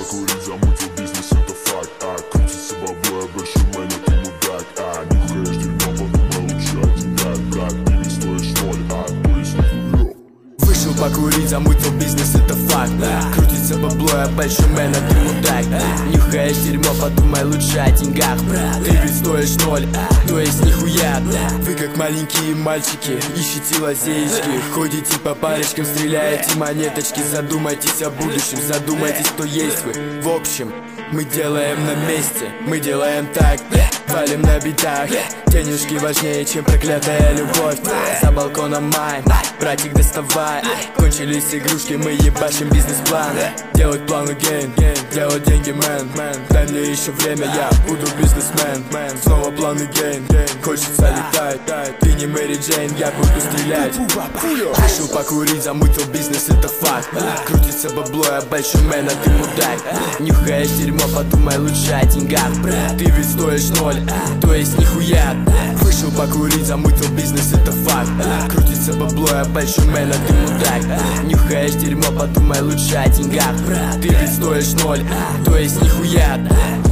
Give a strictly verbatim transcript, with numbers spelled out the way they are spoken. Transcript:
покурить, замутил бизнес, это факт. А крутится бабло, я большой мэн, а ты мудак. А нюхаешь дерьмо, подумай лучше о деньгах, брат. Ты ведь стоишь ноль, а то есть нихуя. Вышел покурить, замутил бизнес, это факт. Крутится бабло, я большой мэн, а ты мудак. Нюхаешь дерьмо, подумай лучше о деньгах, брат. Ты ведь стоишь ноль, то есть нихуя. Вы как маленькие мальчики, ищите лазеечки, ходите по парочкам, стреляете монеточки. Задумайтесь о будущем, задумайтесь, кто есть вы. В общем, мы делаем на месте, мы делаем так, валим на битах. Денежки важнее, чем проклятая любовь. За балконом май, братик, доставай. Кончились игрушки, мы ебашим бизнес-план. Делать планы гейн, делать деньги, мэн. Дай мне еще время, я буду бизнесмен. Снова планы гейн, хочется летать. Ты не Мэри Джейн, я буду стрелять. Вышел покурить, замутил бизнес, это факт. Крутится бабло, я большой мэн, а ты мудак. Нюхаешь дерьмо, подумай лучше о деньгах. Ты ведь стоишь ноль, то есть нихуя. Вышел покурить, замутил бизнес, это факт. Крутится бабло, я большой мэн, а ты мудак. Нюхаешь дерьмо, подумай лучше о деньгах. Ты ведь стоишь ноль, то есть нихуя.